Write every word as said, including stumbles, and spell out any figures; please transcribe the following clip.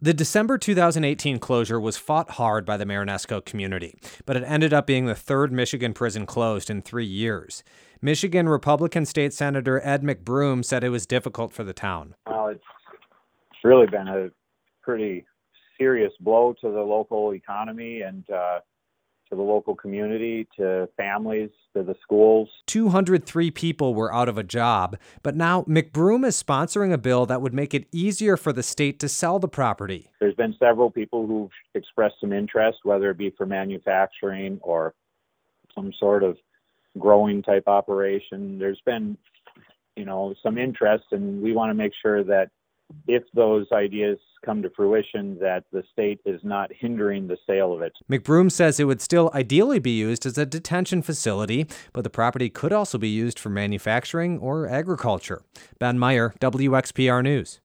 The December two thousand eighteen closure was fought hard by the Marinesco community, but it ended up being the third Michigan prison closed in three years. Michigan Republican State Senator Ed McBroom said it was difficult for the town. Well, it's really been a pretty serious blow to the local economy and uh, to the local community, to families, to the schools. two hundred three people were out of a job, but now McBroom is sponsoring a bill that would make it easier for the state to sell the property. There's been several people who've expressed some interest, whether it be for manufacturing or some sort of growing type operation. There's been, you know, some interest, and we want to make sure that if those ideas come to fruition, that the state is not hindering the sale of it. McBroom says it would still ideally be used as a detention facility, but the property could also be used for manufacturing or agriculture. Ben Meyer, W X P R News.